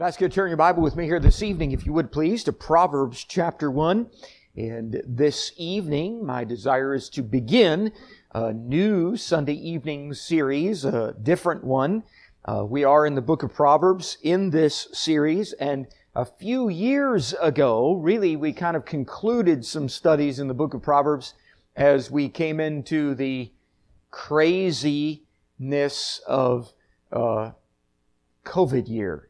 Ask you to turn your Bible with me here this evening, if you would please, to Proverbs chapter 1. And this evening, my desire is to begin a new Sunday evening series, a different one. We are in the book of Proverbs in this series, and a few years ago, really, we kind of concluded some studies in the book of Proverbs as we came into the craziness of COVID year,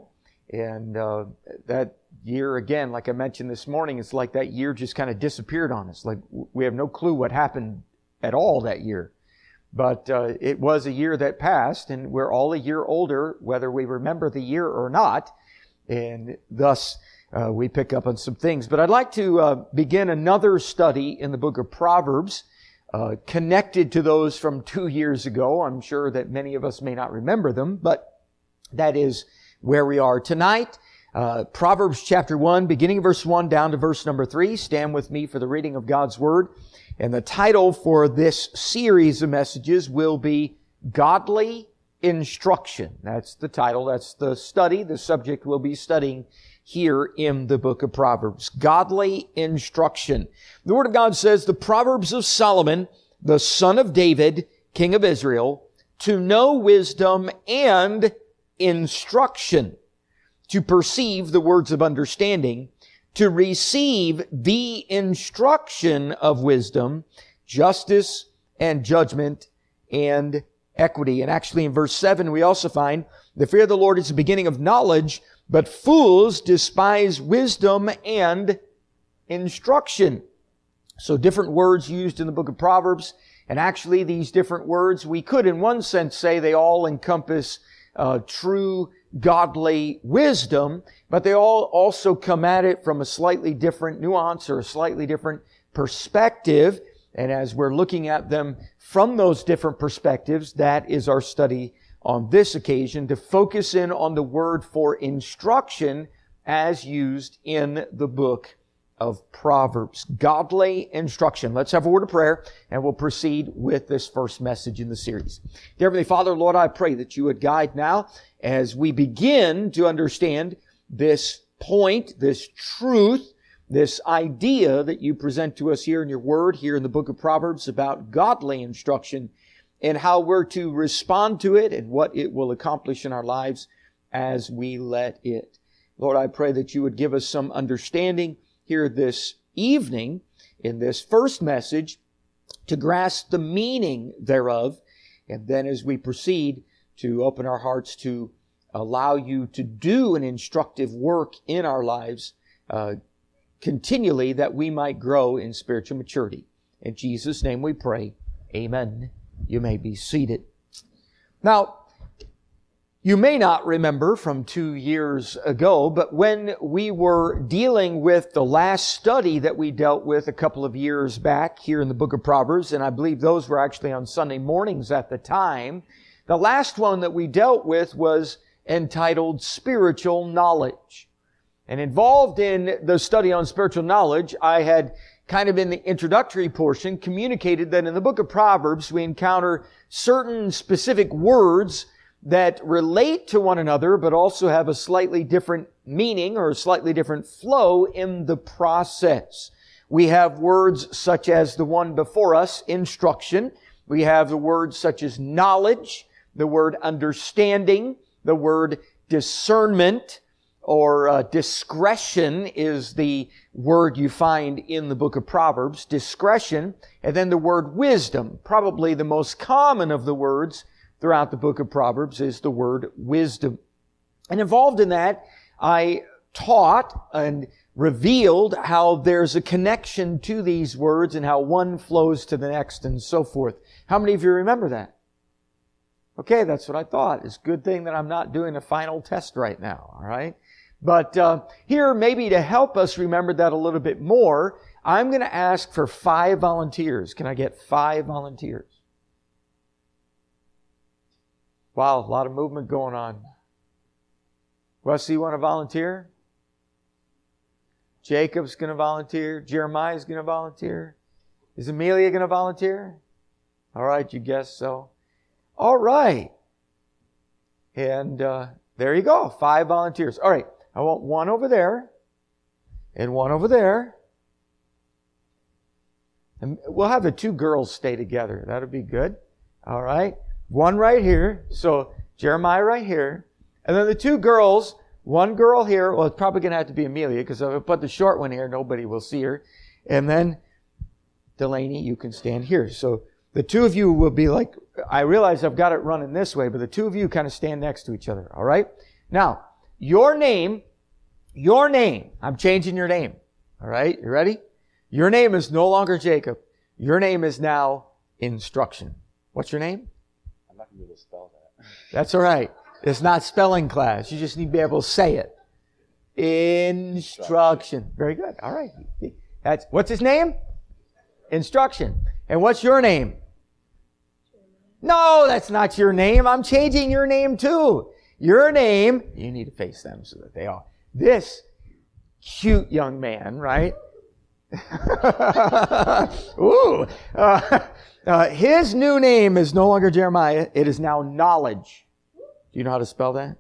And that year, again, like I mentioned this morning, it's like that year just kind of disappeared on us. Like we have no clue what happened at all that year. But it was a year that passed, and we're all a year older, whether we remember the year or not. And thus, we pick up on some things. But I'd like to begin another study in the book of Proverbs, connected to those from 2 years ago. I'm sure that many of us may not remember them, but that is where we are tonight. Proverbs chapter 1, beginning verse 1 down to verse number 3. Stand with me for the reading of God's Word. And the title for this series of messages will be Godly Instruction. That's the title. That's the study. The subject we'll be studying here in the book of Proverbs. Godly Instruction. The Word of God says, the Proverbs of Solomon, the son of David, king of Israel, to know wisdom and instruction, to perceive the words of understanding, to receive the instruction of wisdom, justice and judgment and equity. And actually in verse 7 we also find, the fear of the Lord is the beginning of knowledge, but fools despise wisdom and instruction. So different words used in the book of Proverbs, and actually these different words, we could in one sense say they all encompass true godly wisdom, but they all also come at it from a slightly different nuance or a slightly different perspective. And as we're looking at them from those different perspectives, that is our study on this occasion, to focus in on the word for instruction as used in the book of Proverbs. Godly instruction. Let's have a word of prayer and we'll proceed with this first message in the series. Dear Heavenly Father, Lord, I pray that you would guide now as we begin to understand this point, this truth, this idea that you present to us here in your word, here in the book of Proverbs about godly instruction and how we're to respond to it and what it will accomplish in our lives as we let it. Lord, I pray that you would give us some understanding here this evening in this first message to grasp the meaning thereof, and then as we proceed to open our hearts to allow you to do an instructive work in our lives continually, that we might grow in spiritual maturity. In Jesus' name we pray. Amen. You may be seated. Now, you may not remember from 2 years ago, but when we were dealing with the last study that we dealt with a couple of years back here in the book of Proverbs, and I believe those were actually on Sunday mornings at the time, the last one that we dealt with was entitled Spiritual Knowledge. And involved in the study on spiritual knowledge, I had kind of in the introductory portion communicated that in the book of Proverbs we encounter certain specific words that relate to one another, but also have a slightly different meaning or a slightly different flow in the process. We have words such as the one before us, instruction. We have the words such as knowledge, the word understanding, the word discernment, or discretion is the word you find in the book of Proverbs, discretion, and then the word wisdom. Probably the most common of the words throughout the book of Proverbs is the word wisdom. And involved in that, I taught and revealed how there's a connection to these words and how one flows to the next and so forth. How many of you remember that? Okay, that's what I thought. It's a good thing that I'm not doing a final test right now, all right? But here, maybe to help us remember that a little bit more, I'm going to ask for 5 volunteers. Can I get 5 volunteers? Wow, a lot of movement going on. Wesley, you want to volunteer? Jacob's going to volunteer. Jeremiah's going to volunteer. Is Amelia going to volunteer? All right, you guess so. All right. And There you go. 5 volunteers. All right. I want one over there and one over there. And we'll have the 2 girls stay together. That'll be good. All right. One right here. So Jeremiah right here. And then the 2 girls, one girl here. Well, it's probably going to have to be Amelia because if I put the short one here, nobody will see her. And then Delaney, you can stand here. So the 2 of you will be like, I realize I've got it running this way, but the 2 of you kind of stand next to each other. All right. Now, your name, I'm changing your name. All right. You ready? Your name is no longer Jacob. Your name is now Instruction. What's your name? I'm not going to be able to spell that. That's all right. It's not spelling class. You just need to be able to say it. Instruction. Very good. All right. What's his name? Instruction. And what's your name? No, that's not your name. I'm changing your name too. Your name, you need to face them so that they are. This cute young man, right? Ooh. His new name is no longer Jeremiah. It is now Knowledge. Do you know how to spell that?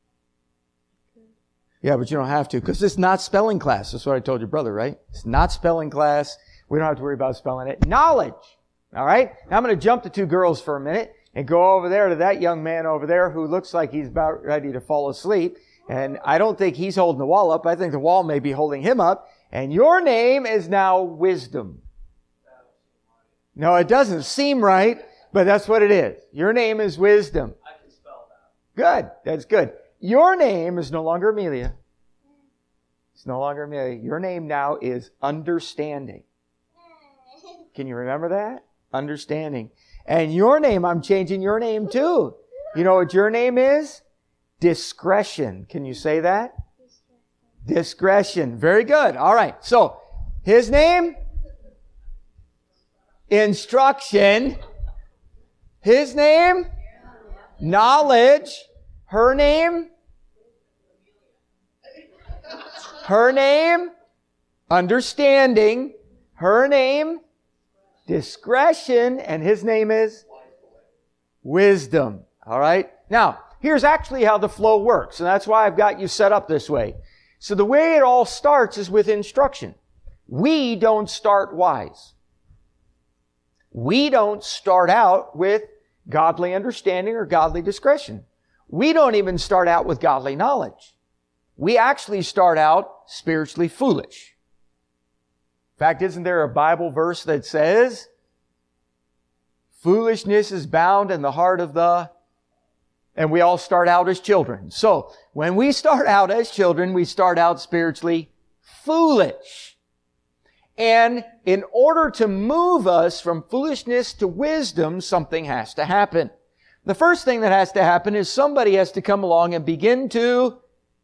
Yeah, but you don't have to because it's not spelling class. That's what I told your brother, right? It's not spelling class. We don't have to worry about spelling it. Knowledge. All right? Now I'm going to jump the 2 girls for a minute and go over there to that young man over there who looks like he's about ready to fall asleep. And I don't think he's holding the wall up. I think the wall may be holding him up. And your name is now Wisdom. No, it doesn't seem right, but that's what it is. Your name is Wisdom. I can spell that. Good. That's good. Your name is no longer Amelia. It's no longer Amelia. Your name now is Understanding. Can you remember that? Understanding. And your name, I'm changing your name too. You know what your name is? Discretion. Can you say that? Discretion. Very good. All right. So, his name? Instruction. His name? Knowledge. Her name? Her name? Understanding. Her name? Discretion. And his name is? Wisdom. All right. Now, here's actually how the flow works. And that's why I've got you set up this way. So the way it all starts is with instruction. We don't start wise. We don't start out with godly understanding or godly discretion. We don't even start out with godly knowledge. We actually start out spiritually foolish. In fact, isn't there a Bible verse that says, foolishness is bound in the heart of the... And we all start out as children. So, when we start out as children, we start out spiritually foolish. And in order to move us from foolishness to wisdom, something has to happen. The first thing that has to happen is somebody has to come along and begin to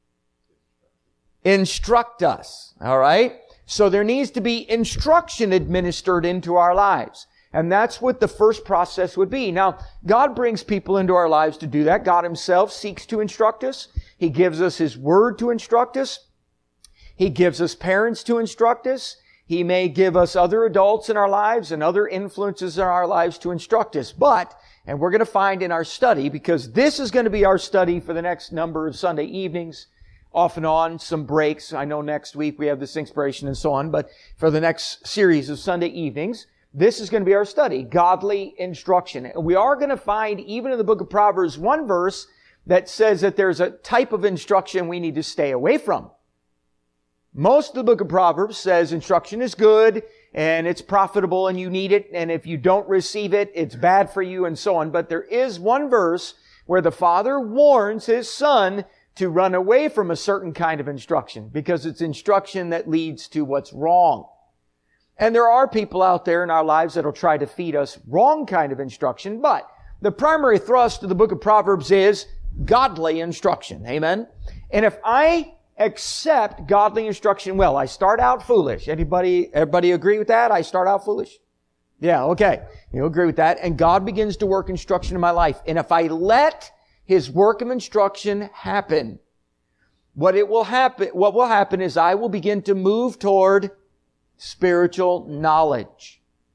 instruct us. All right? So there needs to be instruction administered into our lives. And that's what the first process would be. Now, God brings people into our lives to do that. God Himself seeks to instruct us. He gives us His Word to instruct us. He gives us parents to instruct us. He may give us other adults in our lives and other influences in our lives to instruct us. But, and we're going to find in our study, because this is going to be our study for the next number of Sunday evenings, off and on, some breaks. I know next week we have this inspiration and so on, but for the next series of Sunday evenings, this is going to be our study, godly instruction. And we are going to find, even in the book of Proverbs, one verse that says that there's a type of instruction we need to stay away from. Most of the book of Proverbs says instruction is good and it's profitable and you need it, and if you don't receive it, it's bad for you and so on. But there is one verse where the father warns his son to run away from a certain kind of instruction because it's instruction that leads to what's wrong. And there are people out there in our lives that will try to feed us wrong kind of instruction, but the primary thrust of the book of Proverbs is godly instruction. Amen? And if I accept godly instruction, well, I start out foolish. Everybody agree with that? I start out foolish? Yeah, okay. You agree with that. And God begins to work instruction in my life. And if I let His work of instruction happen, what will happen is I will begin to move toward spiritual knowledge.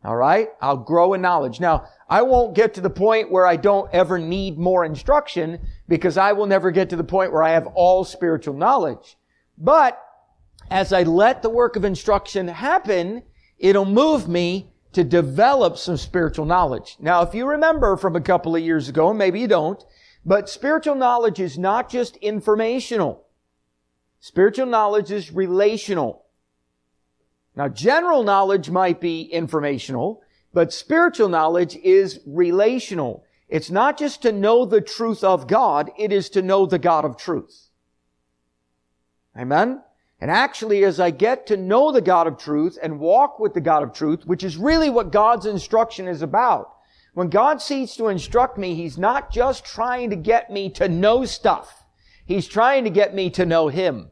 All right? I'll grow in knowledge. Now, I won't get to the point where I don't ever need more instruction because I will never get to the point where I have all spiritual knowledge. But as I let the work of instruction happen, it'll move me to develop some spiritual knowledge. Now, if you remember from a couple of years ago, and maybe you don't, but spiritual knowledge is not just informational. Spiritual knowledge is relational. Now, general knowledge might be informational, but spiritual knowledge is relational. It's not just to know the truth of God, it is to know the God of truth. Amen? And actually, as I get to know the God of truth and walk with the God of truth, which is really what God's instruction is about. When God seeks to instruct me, He's not just trying to get me to know stuff. He's trying to get me to know Him.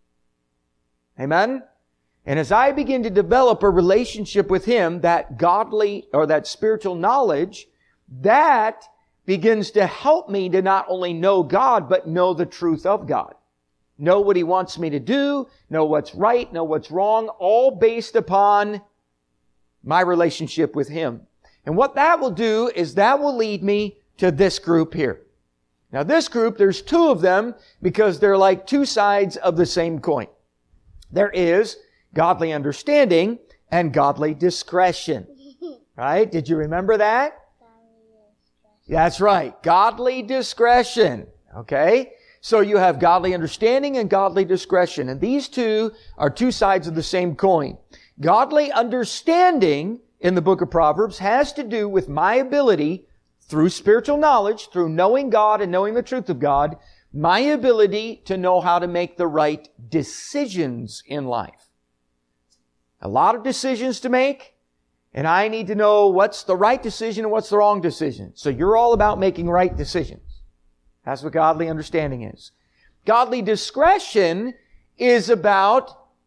Amen? And as I begin to develop a relationship with Him, that godly or that spiritual knowledge, that begins to help me to not only know God, but know the truth of God. Know what He wants me to do, know what's right, know what's wrong, all based upon my relationship with Him. And what that will do is that will lead me to this group here. Now this group, there's two of them because they're like two sides of the same coin. There is godly understanding and godly discretion. Right? Did you remember that? That's right. Godly discretion. Okay? So you have godly understanding and godly discretion. And these two are two sides of the same coin. Godly understanding in the book of Proverbs has to do with my ability through spiritual knowledge, through knowing God and knowing the truth of God, my ability to know how to make the right decisions in life. A lot of decisions to make, and I need to know what's the right decision and what's the wrong decision. So you're all about making right decisions. That's what godly understanding is. Godly discretion is about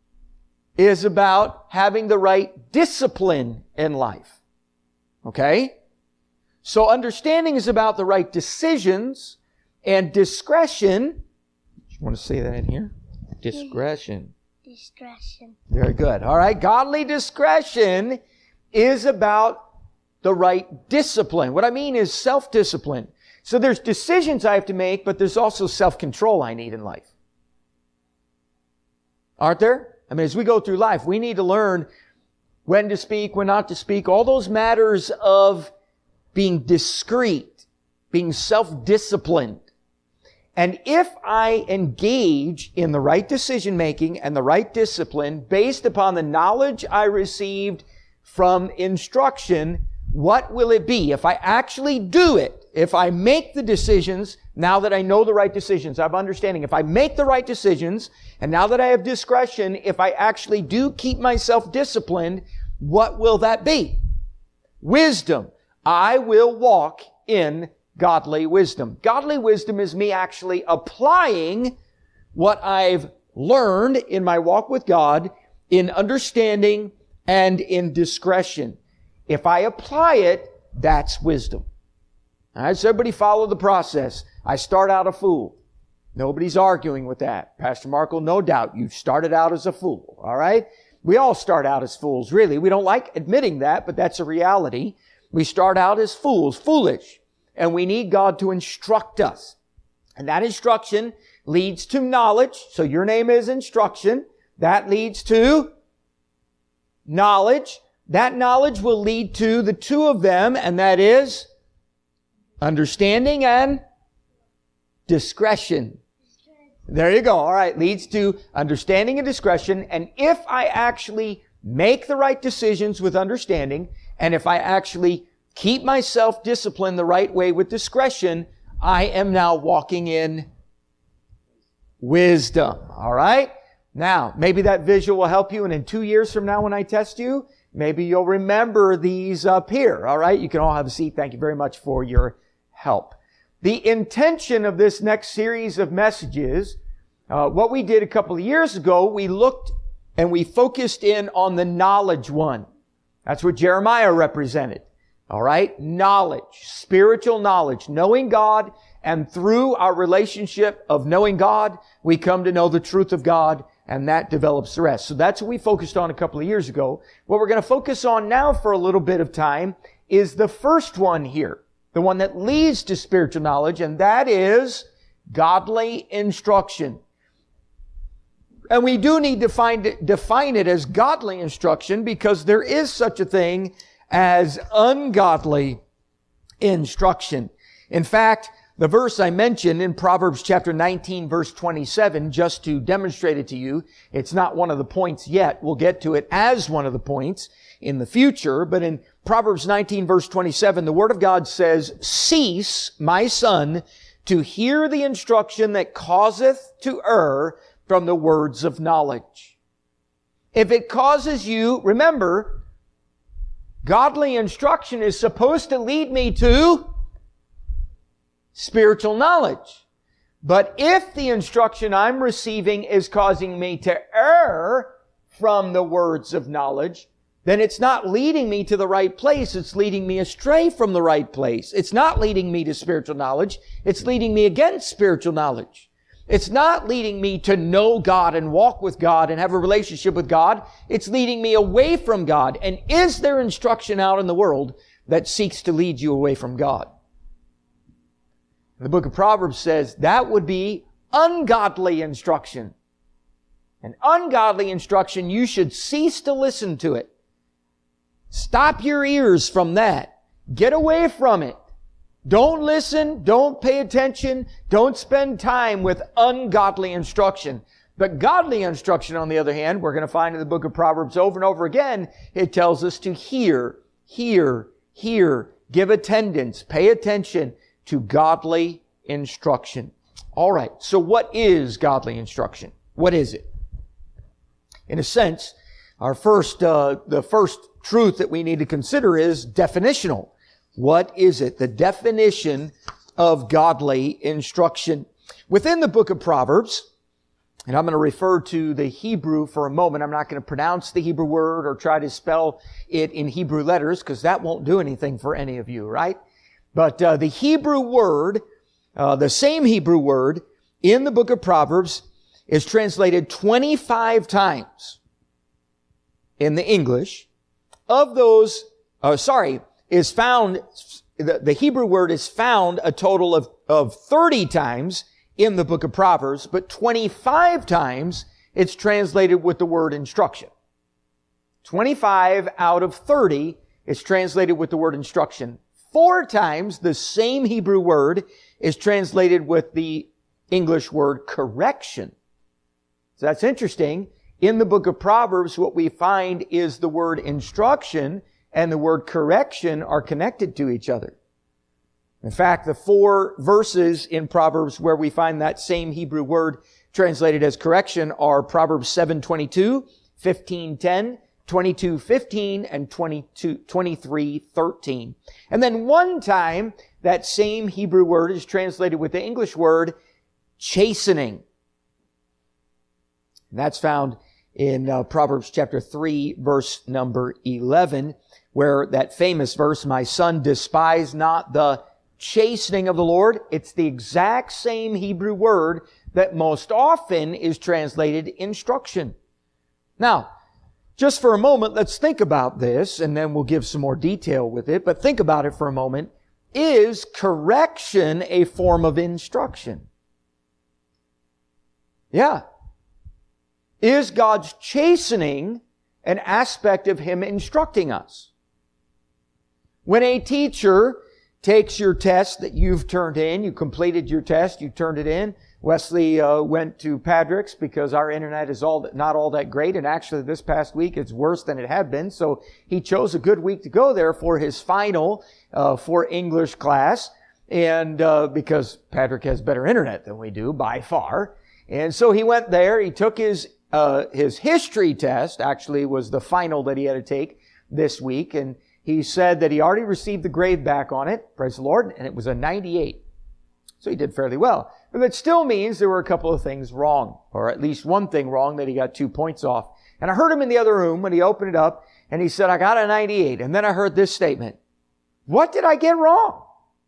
having the right discipline in life. Okay? So understanding is about the right decisions, and discretion, you want to say that in here? Discretion. Discretion. Very good. All right. Godly discretion is about the right discipline. What I mean is self-discipline. So there's decisions I have to make, but there's also self-control I need in life. Aren't there? I mean, as we go through life, we need to learn when to speak, when not to speak, all those matters of being discreet, being self-disciplined. And if I engage in the right decision-making and the right discipline based upon the knowledge I received from instruction, what will it be? If I actually do it, if I make the decisions, now that I know the right decisions, I have understanding. If I make the right decisions, and now that I have discretion, if I actually do keep myself disciplined, what will that be? Wisdom. I will walk in godly wisdom. Godly wisdom is me actually applying what I've learned in my walk with God in understanding and in discretion. If I apply it, that's wisdom. All right, so everybody follow the process. I start out a fool. Nobody's arguing with that. Pastor Markle, no doubt, you started out as a fool. All right? We all start out as fools, really. We don't like admitting that, but that's a reality. We start out as fools, foolish. And we need God to instruct us. And that instruction leads to knowledge. So your name is instruction. That leads to knowledge. That knowledge will lead to the two of them, and that is understanding and discretion. There you go. All right. Leads to understanding and discretion. And if I actually make the right decisions with understanding, and if I actually keep myself disciplined the right way with discretion, I am now walking in wisdom. All right? Now, maybe that visual will help you, and in 2 years from now when I test you, maybe you'll remember these up here. All right? You can all have a seat. Thank you very much for your help. The intention of this next series of messages, what we did a couple of years ago, we looked and we focused in on the knowledge one. That's what Jeremiah represented. All right? Knowledge, spiritual knowledge, knowing God, and through our relationship of knowing God, we come to know the truth of God, and that develops the rest. So that's what we focused on a couple of years ago. What we're going to focus on now for a little bit of time is the first one here, the one that leads to spiritual knowledge, and that is godly instruction. And we do need to define it as godly instruction because there is such a thing as ungodly instruction. In fact, the verse I mentioned in Proverbs chapter 19, verse 27, just to demonstrate it to you, it's not one of the points yet. We'll get to it as one of the points in the future. But in Proverbs 19, verse 27, the Word of God says, "Cease, my son, to hear the instruction that causeth to err from the words of knowledge." If it causes you, remember, godly instruction is supposed to lead me to spiritual knowledge. But if the instruction I'm receiving is causing me to err from the words of knowledge, then it's not leading me to the right place. It's leading me astray from the right place. It's not leading me to spiritual knowledge. It's leading me against spiritual knowledge. It's not leading me to know God and walk with God and have a relationship with God. It's leading me away from God. And is there instruction out in the world that seeks to lead you away from God? The book of Proverbs says that would be ungodly instruction. And ungodly instruction, you should cease to listen to it. Stop your ears from that. Get away from it. Don't listen, don't pay attention, don't spend time with ungodly instruction. But godly instruction, on the other hand, we're going to find in the book of Proverbs over and over again, it tells us to hear, give attendance, pay attention to godly instruction. All right, so what is godly instruction? What is it? In a sense, the first truth that we need to consider is definitional. What is it? The definition of godly instruction. Within the book of Proverbs, and I'm going to refer to the Hebrew for a moment. I'm not going to pronounce the Hebrew word or try to spell it in Hebrew letters because that won't do anything for any of you, right? But the Hebrew word, the same Hebrew word in the book of Proverbs is translated 25 times in the English. Of those, is found, the Hebrew word is found a total of 30 times in the book of Proverbs, but 25 times it's translated with the word instruction. 25 out of 30 is translated with the word instruction. 4 times the same Hebrew word is translated with the English word correction. So that's interesting. In the book of Proverbs, what we find is the word instruction and the word correction are connected to each other. In fact, the 4 verses in Proverbs where we find that same Hebrew word translated as correction are Proverbs 7:22, 15:10, 22:15, and 23:13. And then one time, that same Hebrew word is translated with the English word chastening. And that's found in Proverbs chapter 3, verse number 11, where that famous verse, "My son, despise not the chastening of the Lord." It's the exact same Hebrew word that most often is translated instruction. Now, just for a moment, let's think about this, and then we'll give some more detail with it, but think about it for a moment. Is correction a form of instruction? Yeah. Is God's chastening an aspect of Him instructing us? When a teacher takes your test that you've turned in, you completed your test, you turned it in. Wesley went to Patrick's because our internet is not all that great, and actually this past week it's worse than it had been, so he chose a good week to go there for his final for English class, and because Patrick has better internet than we do by far. And so he went there, he took his history test, actually was the final that he had to take this week, and he said that he already received the grade back on it, praise the Lord, and it was a 98. So he did fairly well. But that still means there were a couple of things wrong, or at least one thing wrong that he got 2 points off. And I heard him in the other room when he opened it up, and he said, "I got a 98. And then I heard this statement, What did I get wrong?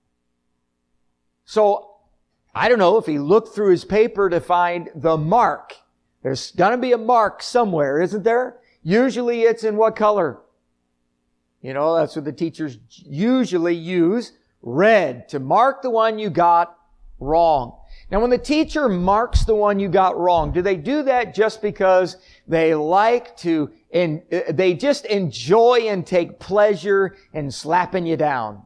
So, I don't know if he looked through his paper to find the mark. There's going to be a mark somewhere, isn't there? Usually it's in what color? You know, that's what the teachers usually use. Red, to mark the one you got wrong. Now, when the teacher marks the one you got wrong, do they do that just because they like to, and they just enjoy and take pleasure in slapping you down?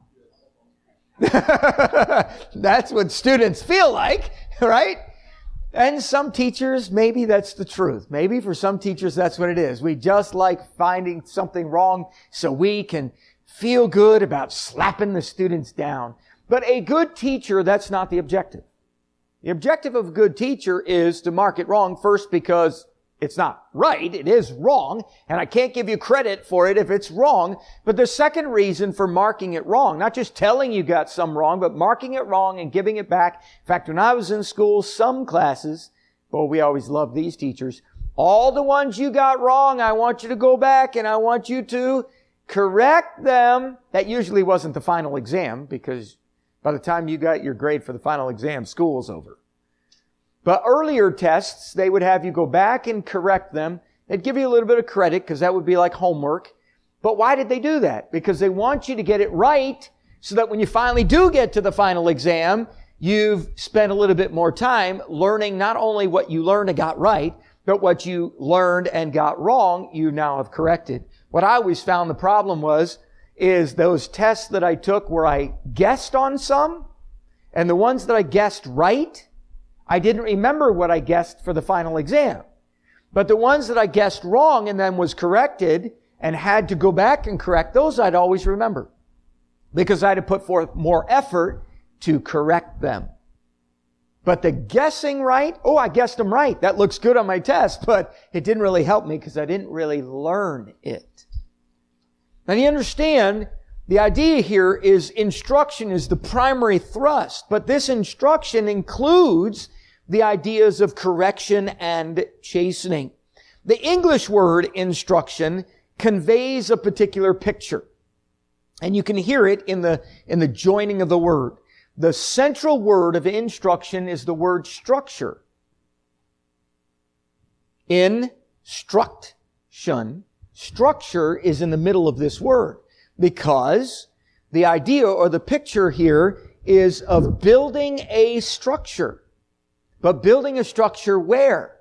That's what students feel like, right? And some teachers, maybe that's the truth. Maybe for some teachers, that's what it is. We just like finding something wrong so we can feel good about slapping the students down. But a good teacher, that's not the objective. The objective of a good teacher is to mark it wrong first because it's not right. It is wrong. And I can't give you credit for it if it's wrong. But the second reason for marking it wrong, not just telling you got some wrong, but marking it wrong and giving it back. In fact, when I was in school, some classes, well, we always loved these teachers. All the ones you got wrong, I want you to go back and I want you to correct them. That usually wasn't the final exam because by the time you got your grade for the final exam, school's over. But earlier tests, they would have you go back and correct them. They'd give you a little bit of credit because that would be like homework. But why did they do that? Because they want you to get it right so that when you finally do get to the final exam, you've spent a little bit more time learning not only what you learned and got right, but what you learned and got wrong, you now have corrected. What I always found the problem is those tests that I took where I guessed on some, and the ones that I guessed right, I didn't remember what I guessed for the final exam. But the ones that I guessed wrong and then was corrected and had to go back and correct, those I'd always remember. Because I had to put forth more effort to correct them. But the guessing right, I guessed them right. That looks good on my test, but it didn't really help me because I didn't really learn it. Now you understand, the idea here is instruction is the primary thrust, but this instruction includes the ideas of correction and chastening. The English word instruction conveys a particular picture, and you can hear it in the joining of the word. The central word of instruction is the word structure. Instruction. Structure is in the middle of this word because the idea or the picture here is of building a structure. But building a structure where?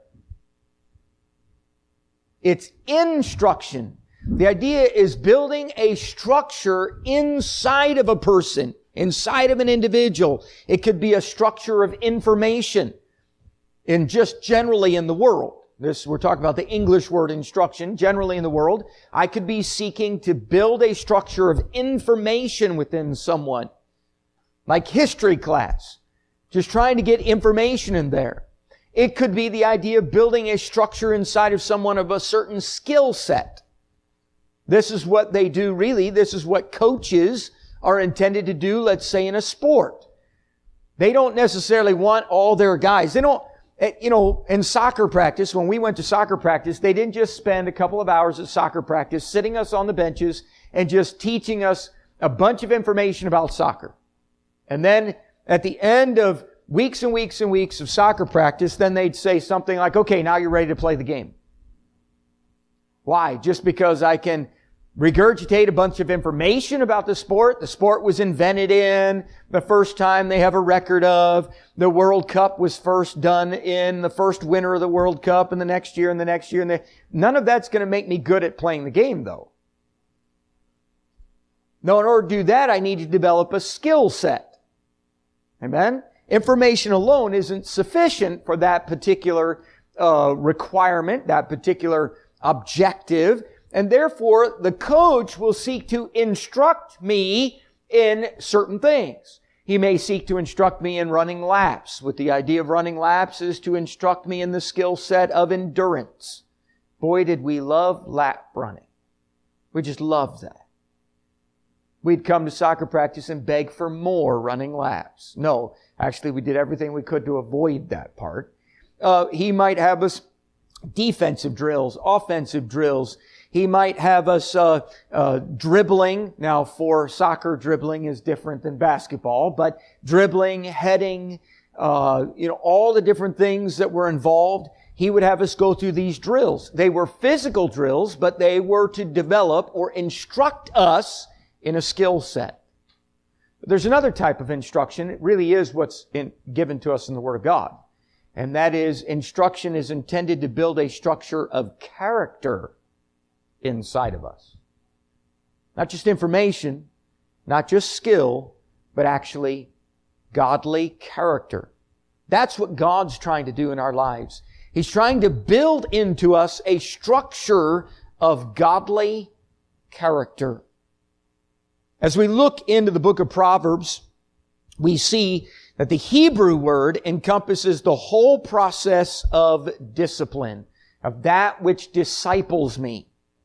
It's instruction. The idea is building a structure inside of a person, inside of an individual. It could be a structure of information in just generally in the world. We're talking about the English word instruction, generally in the world. I could be seeking to build a structure of information within someone, like history class, just trying to get information in there. It could be the idea of building a structure inside of someone of a certain skill set. This is what they do really. This is what coaches are intended to do, let's say in a sport. They don't necessarily want all their guys. They don't, in soccer practice, when we went to soccer practice, they didn't just spend a couple of hours at soccer practice sitting us on the benches and just teaching us a bunch of information about soccer. And then at the end of weeks and weeks and weeks of soccer practice, then they'd say something like, okay, now you're ready to play the game. Why? Just because I can regurgitate a bunch of information about the sport. The sport was invented in the first time they have a record of. The World Cup was first done in the first winner of the World Cup and the next year and the next year. None of that's going to make me good at playing the game, though. No, in order to do that, I need to develop a skill set. Amen? Information alone isn't sufficient for that particular requirement, that particular objective. And therefore, the coach will seek to instruct me in certain things. He may seek to instruct me in running laps. With the idea of running laps is to instruct me in the skill set of endurance. Boy, did we love lap running. We just loved that. We'd come to soccer practice and beg for more running laps. No, actually we did everything we could to avoid that part. He might have us defensive drills, offensive drills. He might have us dribbling. Now, for soccer, dribbling is different than basketball, but dribbling, heading, all the different things that were involved. He would have us go through these drills. They were physical drills, but they were to develop or instruct us in a skill set. There's another type of instruction. It really is what's given to us in the Word of God. And that is, instruction is intended to build a structure of character inside of us. Not just information, not just skill, but actually godly character. That's what God's trying to do in our lives. He's trying to build into us a structure of godly character. As we look into the book of Proverbs, we see that the Hebrew word encompasses the whole process of discipline, of that which disciples me,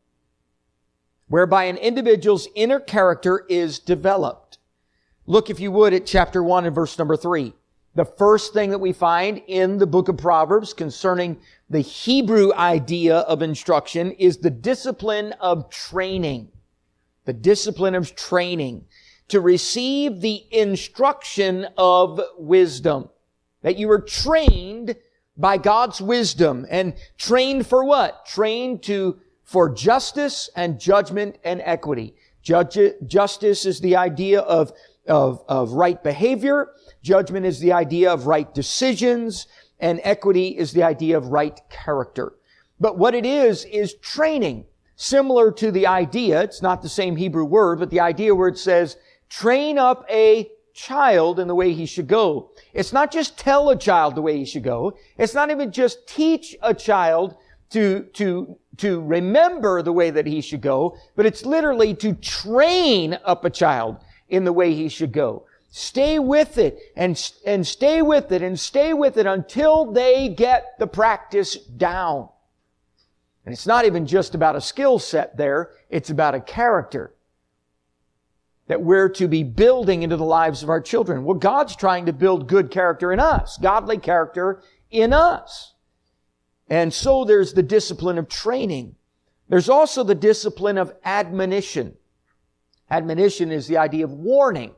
whereby an individual's inner character is developed. Look, if you would, at chapter 1 and verse number 3. The first thing that we find in the book of Proverbs concerning the Hebrew idea of instruction is the discipline of training. The discipline of training. To receive the instruction of wisdom. That you were trained by God's wisdom. And trained for what? Trained for justice and judgment and equity. Justice is the idea of right behavior. Judgment is the idea of right decisions. And equity is the idea of right character. But what it is training. Similar to the idea, it's not the same Hebrew word, but the idea where it says, train up a child in the way he should go. It's not just tell a child the way he should go. It's not even just teach a child to remember the way that he should go, but it's literally to train up a child in the way he should go. Stay with it and stay with it and stay with it until they get the practice down. And it's not even just about a skill set there. It's about a character that we're to be building into the lives of our children. Well, God's trying to build good character in us, godly character in us. And so there's the discipline of training. There's also the discipline of admonition. Admonition is the idea of warning.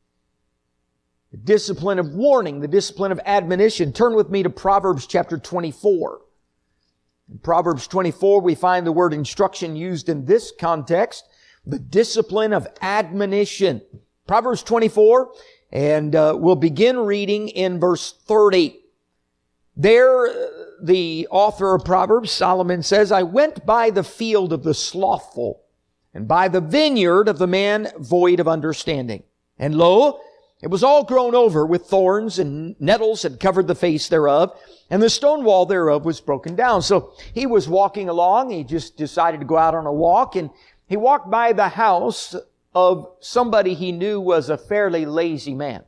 The discipline of warning, the discipline of admonition. Turn with me to Proverbs chapter 24. In Proverbs 24, we find the word instruction used in this context, the discipline of admonition. Proverbs 24, and we'll begin reading in verse 30. There, the author of Proverbs, Solomon, says, I went by the field of the slothful, and by the vineyard of the man void of understanding. And lo, it was all grown over with thorns, and nettles had covered the face thereof, and the stone wall thereof was broken down. So he was walking along. He just decided to go out on a walk, and he walked by the house of somebody he knew was a fairly lazy man.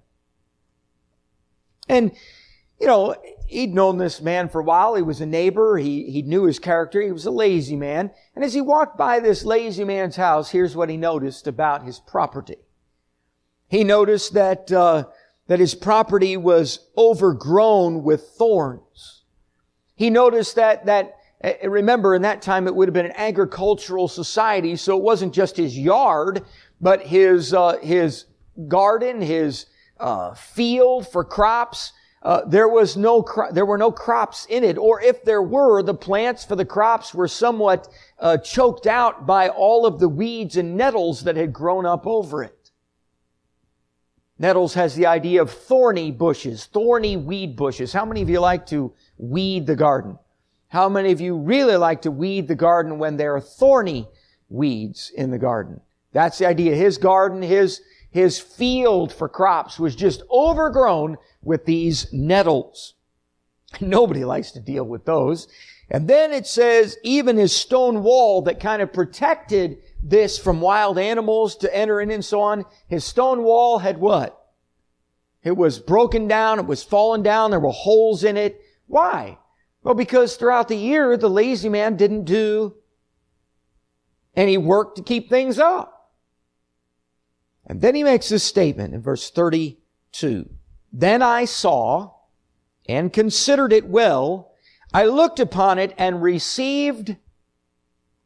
And, he'd known this man for a while. He was a neighbor. He knew his character. He was a lazy man. And as he walked by this lazy man's house, here's what he noticed about his property. He noticed that his property was overgrown with thorns. He noticed that remember, in that time it would have been an agricultural society, so it wasn't just his yard, but his garden, his field for crops. There were no crops in it, or if there were, the plants for the crops were somewhat choked out by all of the weeds and nettles that had grown up over it. Nettles has the idea of thorny bushes, thorny weed bushes. How many of you like to weed the garden? How many of you really like to weed the garden when there are thorny weeds in the garden? That's the idea. His garden, his field for crops was just overgrown with these nettles. Nobody likes to deal with those. And then it says, even his stone wall that kind of protected this from wild animals to enter in and so on, his stone wall had what? It was broken down, it was fallen down, there were holes in it. Why? Well, because throughout the year, the lazy man didn't do any work to keep things up. And then he makes this statement in verse 32. Then I saw and considered it well. I looked upon it and received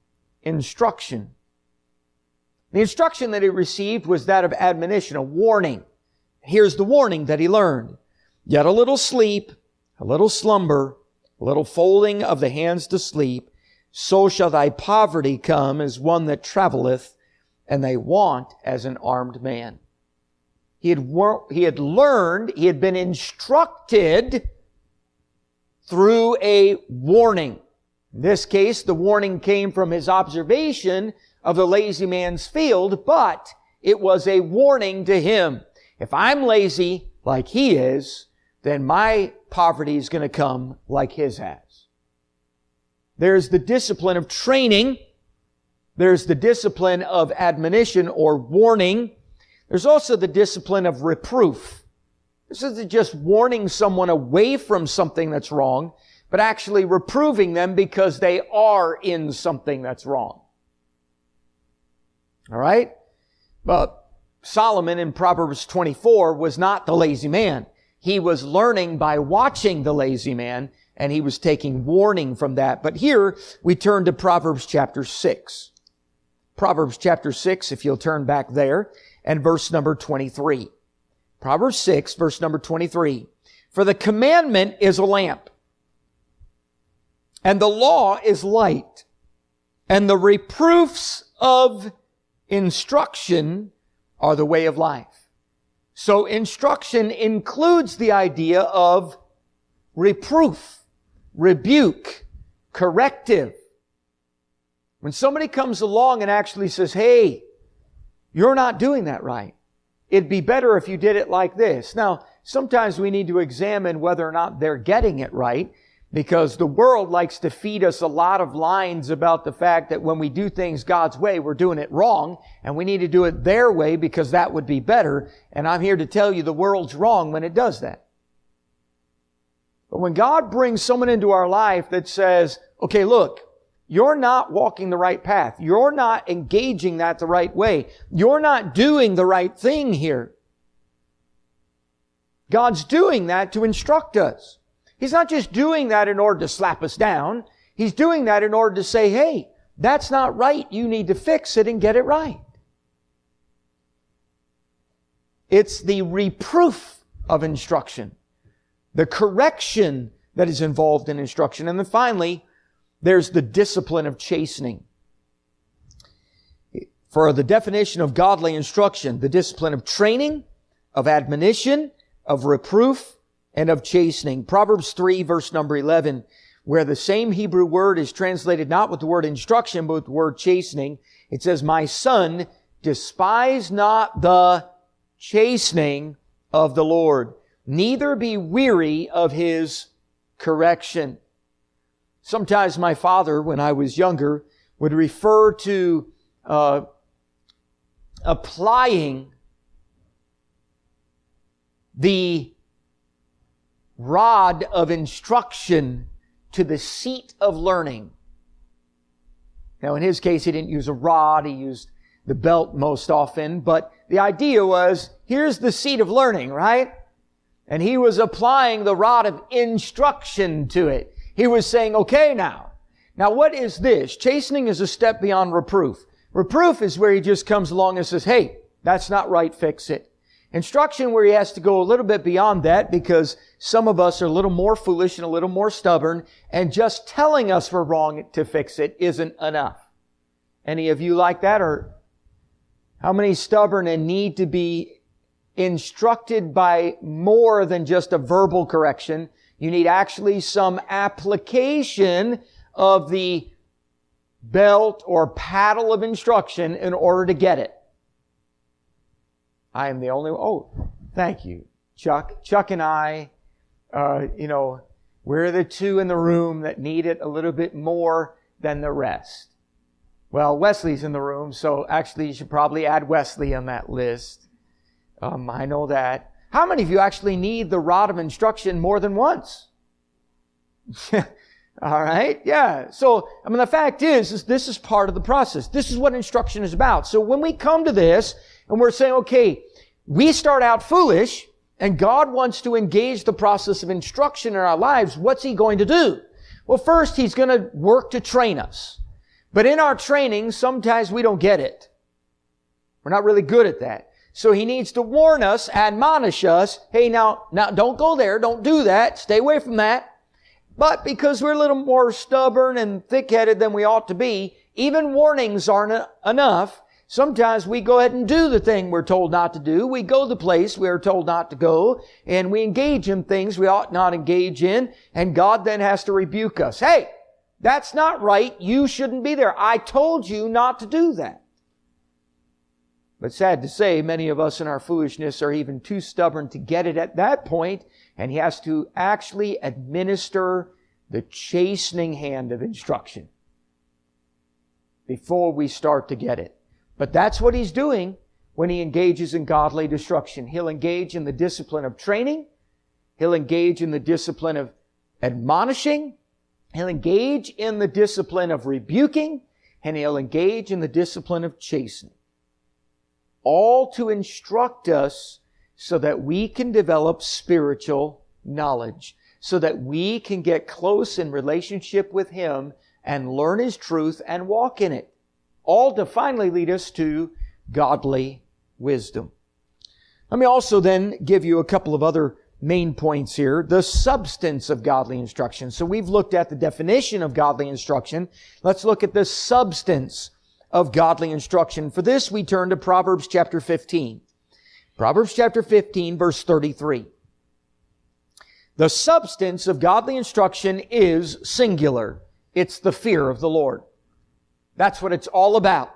instruction. The instruction that he received was that of admonition, a warning. Here's the warning that he learned. Yet a little sleep, a little slumber, a little folding of the hands to sleep, so shall thy poverty come as one that traveleth, and thy want as an armed man. He had learned, he had been instructed through a warning. In this case, the warning came from his observation of the lazy man's field, but it was a warning to him. If I'm lazy like he is, then my poverty is going to come like his has. There's the discipline of training. There's the discipline of admonition or warning. There's also the discipline of reproof. This isn't just warning someone away from something that's wrong, but actually reproving them because they are in something that's wrong. All right? But Solomon in Proverbs 24 was not the lazy man. He was learning by watching the lazy man, and he was taking warning from that. But here we turn to Proverbs chapter 6. Proverbs chapter 6, if you'll turn back there, and verse number 23. Proverbs 6, verse number 23. For the commandment is a lamp, and the law is light, and the reproofs of instruction are the way of life. So instruction includes the idea of reproof, rebuke, corrective. When somebody comes along and actually says, hey, you're not doing that right. It'd be better if you did it like this. Now, sometimes we need to examine whether or not they're getting it right, because the world likes to feed us a lot of lines about the fact that when we do things God's way, we're doing it wrong, and we need to do it their way because that would be better. And I'm here to tell you the world's wrong when it does that. But when God brings someone into our life that says, okay, look, you're not walking the right path. You're not engaging that the right way. You're not doing the right thing here. God's doing that to instruct us. He's not just doing that in order to slap us down. He's doing that in order to say, hey, that's not right. You need to fix it and get it right. It's the reproof of instruction, the correction that is involved in instruction. And then finally, there's the discipline of chastening. For the definition of godly instruction, the discipline of training, of admonition, of reproof, and of chastening. Proverbs 3, verse number 11, where the same Hebrew word is translated not with the word instruction, but with the word chastening. It says, my son, despise not the chastening of the Lord, neither be weary of His correction. Sometimes my father, when I was younger, would refer to applying the rod of instruction to the seat of learning. Now, in his case, he didn't use a rod. He used the belt most often. But the idea was, here's the seat of learning, right? And he was applying the rod of instruction to it. He was saying, okay, now what is this? Chastening is a step beyond reproof. Reproof is where he just comes along and says, hey, that's not right, fix it. Instruction where he has to go a little bit beyond that, because some of us are a little more foolish and a little more stubborn, and just telling us we're wrong to fix it isn't enough. Any of you like that? Or how many stubborn and need to be instructed by more than just a verbal correction? You need actually some application of the belt or paddle of instruction in order to get it. I am the only one. Oh, thank you, Chuck. Chuck and I, we're the two in the room that need it a little bit more than the rest. Well, Wesley's in the room, so actually you should probably add Wesley on that list. I know that. How many of you actually need the rod of instruction more than once? All right. Yeah. So, the fact is this is part of the process. This is what instruction is about. So when we come to this and we're saying, okay, we start out foolish and God wants to engage the process of instruction in our lives, what's He going to do? Well, first, He's going to work to train us. But in our training, sometimes we don't get it. We're not really good at that. So He needs to warn us, admonish us, hey, now don't go there, don't do that, stay away from that. But because we're a little more stubborn and thick-headed than we ought to be, even warnings aren't enough. Sometimes we go ahead and do the thing we're told not to do. We go the place we are told not to go, and we engage in things we ought not engage in, and God then has to rebuke us. Hey, that's not right. You shouldn't be there. I told you not to do that. But sad to say, many of us in our foolishness are even too stubborn to get it at that point, and He has to actually administer the chastening hand of instruction before we start to get it. But that's what He's doing when He engages in godly destruction. He'll engage in the discipline of training. He'll engage in the discipline of admonishing. He'll engage in the discipline of rebuking. And He'll engage in the discipline of chastening. All to instruct us so that we can develop spiritual knowledge, so that we can get close in relationship with Him and learn His truth and walk in it. All to finally lead us to godly wisdom. Let me also then give you a couple of other main points here. The substance of godly instruction. So we've looked at the definition of godly instruction. Let's look at the substance of godly instruction. For this, we turn to Proverbs chapter 15. Proverbs chapter 15, verse 33. The substance of godly instruction is singular. It's the fear of the Lord. That's what it's all about.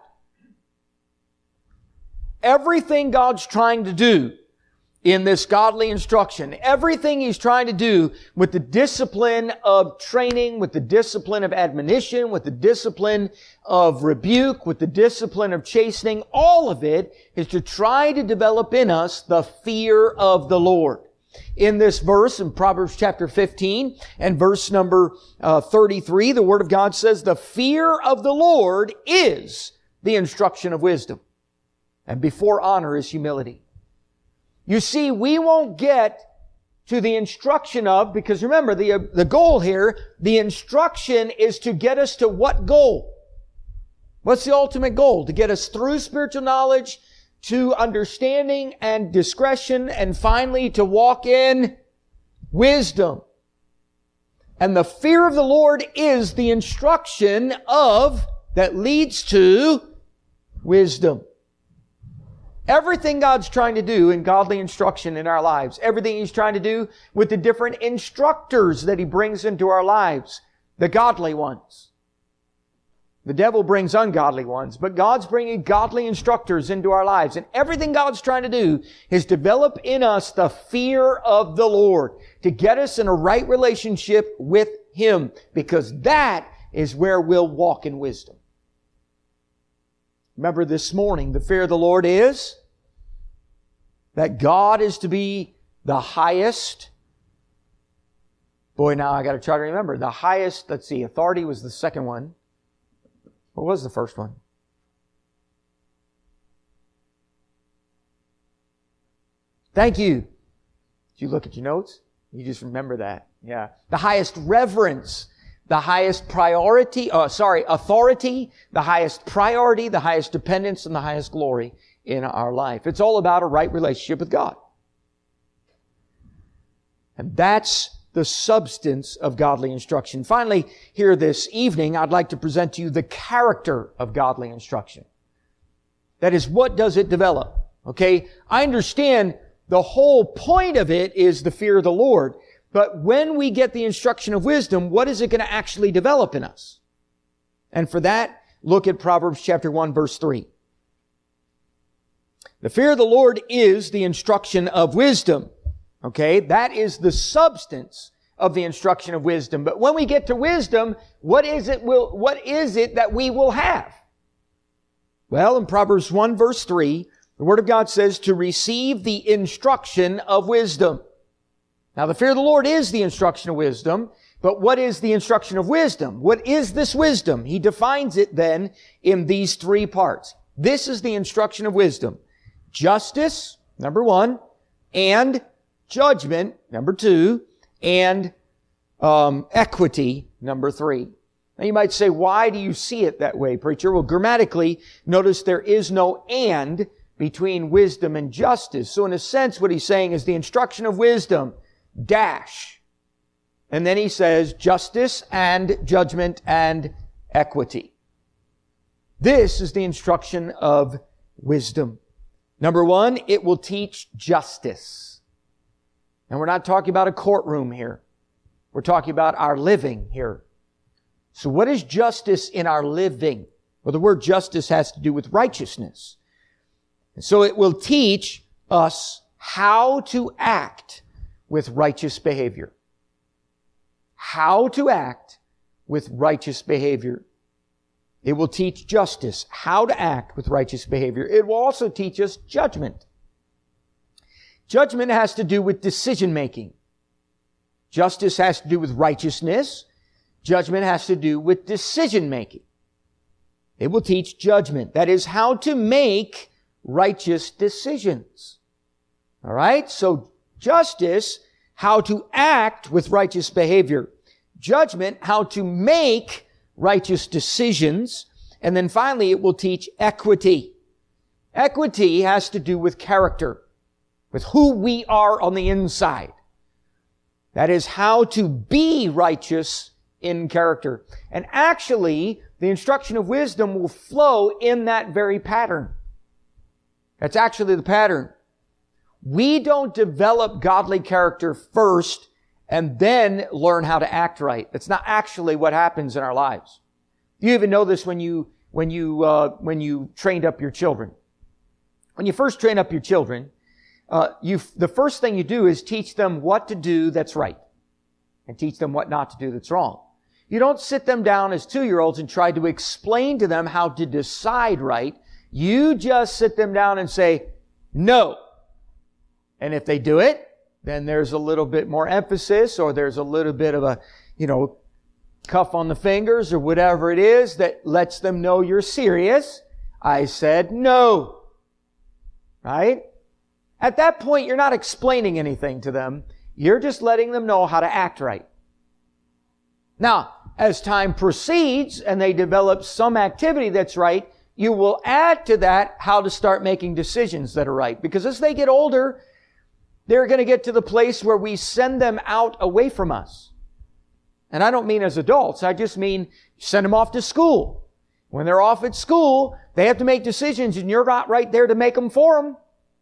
Everything God's trying to do in this godly instruction, everything He's trying to do with the discipline of training, with the discipline of admonition, with the discipline of rebuke, with the discipline of chastening, all of it is to try to develop in us the fear of the Lord. In this verse, in Proverbs chapter 15 and verse number 33, the Word of God says, the fear of the Lord is the instruction of wisdom, and before honor is humility. You see, we won't get to the instruction of, because remember, the goal here, the instruction is to get us to what goal? What's the ultimate goal? To get us through spiritual knowledge, to understanding and discretion, and finally to walk in wisdom. And the fear of the Lord is the instruction of, that leads to wisdom. Everything God's trying to do in godly instruction in our lives, everything He's trying to do with the different instructors that He brings into our lives, the godly ones. The devil brings ungodly ones, but God's bringing godly instructors into our lives. And everything God's trying to do is develop in us the fear of the Lord to get us in a right relationship with Him, because that is where we'll walk in wisdom. Remember this morning, the fear of the Lord is that God is to be the highest. Boy, now I got to try to remember. The highest, let's see, authority was the second one. What was the first one? Thank you. Did you look at your notes? You just remember that. Yeah. The highest reverence, the highest authority, the highest priority, the highest dependence, and the highest glory in our life. It's all about a right relationship with God. And that's the substance of godly instruction. Finally, here this evening, I'd like to present to you the character of godly instruction. That is, what does it develop? Okay, I understand the whole point of it is the fear of the Lord. But when we get the instruction of wisdom, what is it going to actually develop in us? And for that, look at Proverbs chapter 1, verse 3. The fear of the Lord is the instruction of wisdom. Okay, that is the substance of the instruction of wisdom. But when we get to wisdom, what is it that we will have? Well, in Proverbs 1 verse 3, the Word of God says to receive the instruction of wisdom. Now, the fear of the Lord is the instruction of wisdom, but what is the instruction of wisdom? What is this wisdom? He defines it then in these three parts. This is the instruction of wisdom. Justice, number 1, and judgment, number 2, and equity, number 3. Now you might say, why do you see it that way, preacher? Well, grammatically, notice there is no and between wisdom and justice. So in a sense, what he's saying is the instruction of wisdom, dash. And then he says justice and judgment and equity. This is the instruction of wisdom. Number one, it will teach justice. And we're not talking about a courtroom here. We're talking about our living here. So what is justice in our living? Well, the word justice has to do with righteousness. And so it will teach us how to act with righteous behavior. How to act with righteous behavior. It will teach justice, how to act with righteous behavior. It will also teach us judgment. Judgment has to do with decision making. Justice has to do with righteousness. Judgment has to do with decision making. It will teach judgment. That is, how to make righteous decisions. All right? So justice, how to act with righteous behavior. Judgment, how to make righteous decisions. And then finally, it will teach equity. Equity has to do with character, with who we are on the inside. That is, how to be righteous in character. And actually, the instruction of wisdom will flow in that very pattern. That's actually the pattern. We don't develop godly character first and then learn how to act right. That's not actually what happens in our lives. You even know this when you trained up your children. When you first train up your children, the first thing you do is teach them what to do that's right and teach them what not to do that's wrong. You don't sit them down as 2-year-olds and try to explain to them how to decide right. You just sit them down and say, no. And if they do it, then there's a little bit more emphasis, or there's a little bit of a, cuff on the fingers or whatever it is that lets them know you're serious. I said no. Right? At that point, you're not explaining anything to them. You're just letting them know how to act right. Now, as time proceeds and they develop some activity that's right, you will add to that how to start making decisions that are right. Because as they get older, they're going to get to the place where we send them out away from us. And I don't mean as adults. I just mean send them off to school. When they're off at school, they have to make decisions and you're not right there to make them for them.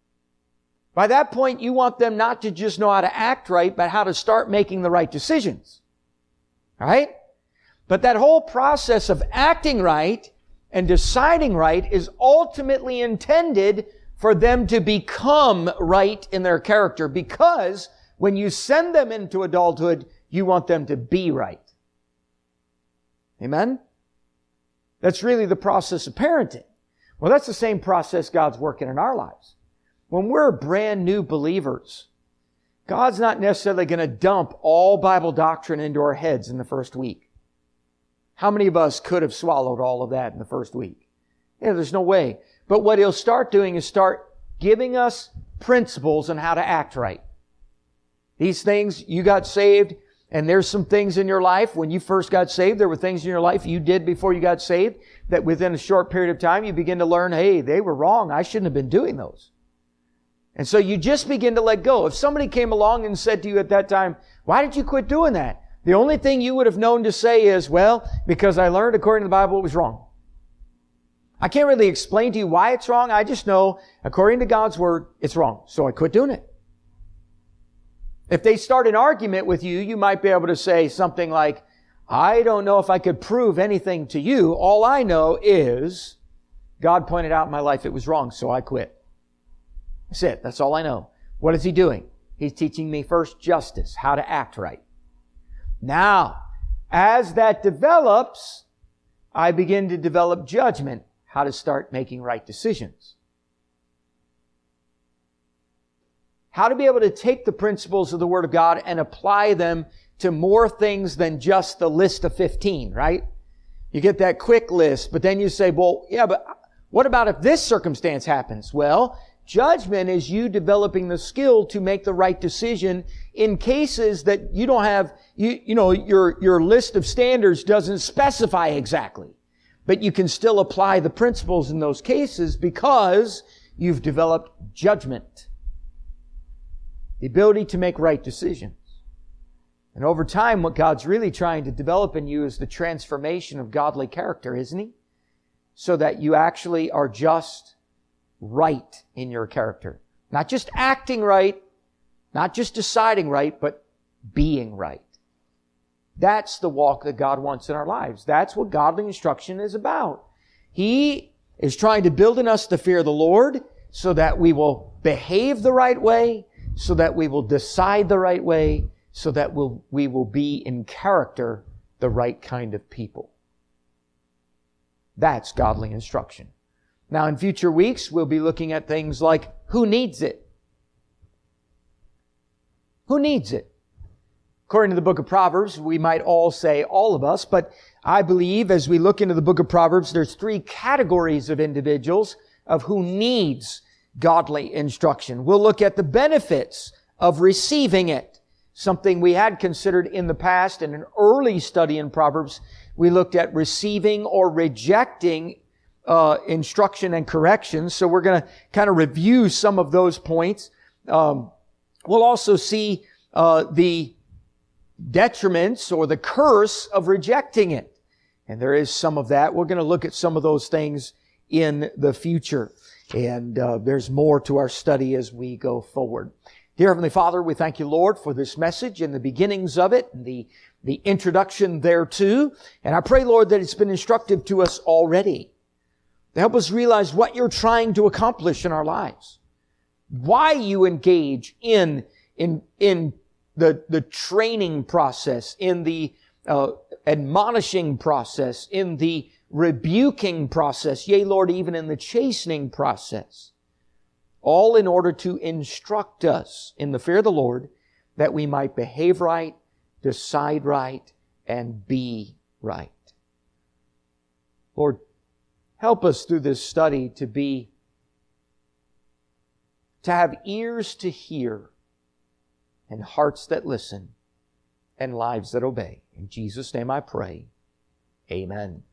By that point, you want them not to just know how to act right, but how to start making the right decisions. All right? But that whole process of acting right and deciding right is ultimately intended for them to become right in their character, because when you send them into adulthood, you want them to be right. Amen? That's really the process of parenting. Well, that's the same process God's working in our lives. When we're brand new believers, God's not necessarily going to dump all Bible doctrine into our heads in the first week. How many of us could have swallowed all of that in the first week? Yeah, there's no way. But what He'll start doing is start giving us principles on how to act right. These things, you got saved, and there's some things in your life. When you first got saved, there were things in your life you did before you got saved that within a short period of time you begin to learn, hey, they were wrong. I shouldn't have been doing those. And so you just begin to let go. If somebody came along and said to you at that time, why did you quit doing that? The only thing you would have known to say is, well, because I learned according to the Bible it was wrong. I can't really explain to you why it's wrong. I just know, according to God's Word, it's wrong. So I quit doing it. If they start an argument with you, you might be able to say something like, I don't know if I could prove anything to you. All I know is God pointed out in my life it was wrong, so I quit. That's it. That's all I know. What is He doing? He's teaching me first justice, how to act right. Now, as that develops, I begin to develop judgment, how to start making right decisions. How to be able to take the principles of the Word of God and apply them to more things than just the list of 15, right? You get that quick list, but then you say, well, yeah, but what about if this circumstance happens? Well, judgment is you developing the skill to make the right decision in cases that you don't have, your list of standards doesn't specify exactly. But you can still apply the principles in those cases because you've developed judgment. The ability to make right decisions. And over time, what God's really trying to develop in you is the transformation of godly character, isn't He? So that you actually are just right in your character. Not just acting right, not just deciding right, but being right. That's the walk that God wants in our lives. That's what godly instruction is about. He is trying to build in us the fear of the Lord so that we will behave the right way, so that we will decide the right way, so that we will be in character the right kind of people. That's godly instruction. Now, in future weeks, we'll be looking at things like, who needs it? Who needs it? According to the book of Proverbs, we might all say all of us, but I believe as we look into the book of Proverbs, there's 3 categories of individuals of who needs godly instruction. We'll look at the benefits of receiving it. Something we had considered in the past in an early study in Proverbs. We looked at receiving or rejecting instruction and correction. So we're going to kind of review some of those points. We'll also see the detriments or the curse of rejecting it. And there is some of that. We're going to look at some of those things in the future. And there's more to our study as we go forward. Dear Heavenly Father, we thank you, Lord, for this message and the beginnings of it, and the introduction thereto. And I pray, Lord, that it's been instructive to us already. To help us realize what you're trying to accomplish in our lives. Why you engage in the training process, in the admonishing process, in the rebuking process, yea, Lord, even in the chastening process. All in order to instruct us in the fear of the Lord that we might behave right, decide right, and be right. Lord, help us through this study to have ears to hear and hearts that listen and lives that obey. In Jesus' name I pray. Amen.